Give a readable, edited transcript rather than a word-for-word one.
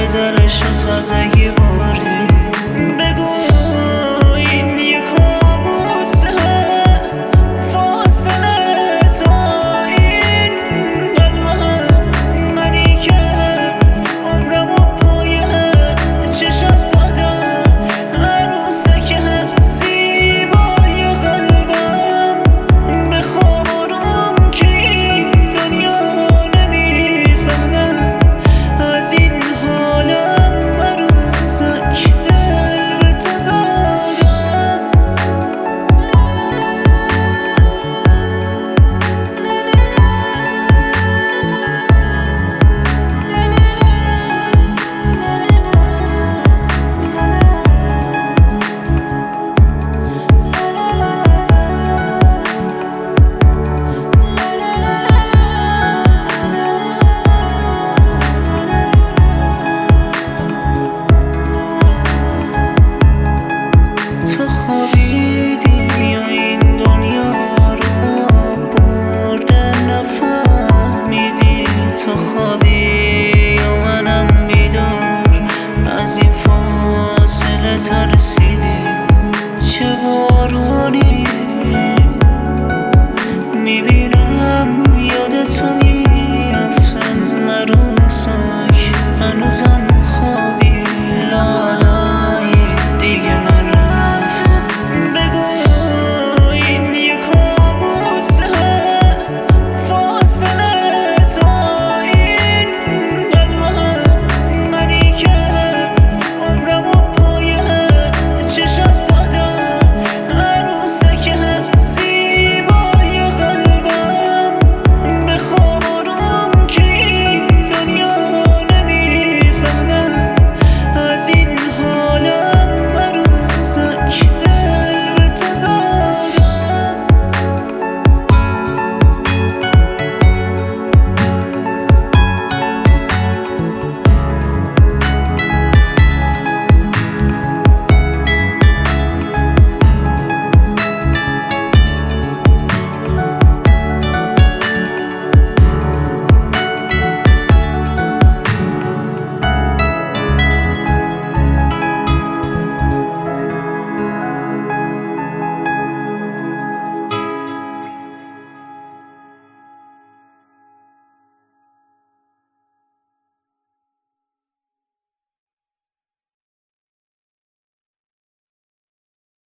درش رو تازگی بردی. بگو این یه کابوسه، فاصله تا این قلبم، منی که عمرمو پای چشات دادم، عروسک زیبای قلبم. بخواب آروم که این دنیا نمیفهمم از این حالم، عروسک دل به تو دادم. تو خوابیدی یا این دنیا رو برده نفهمیدی؟ تو خوابی یا منم بیدار از این فاصله ترسیدی؟ چه بارونی میبینم یادتو میافتم، عروسک هنوزم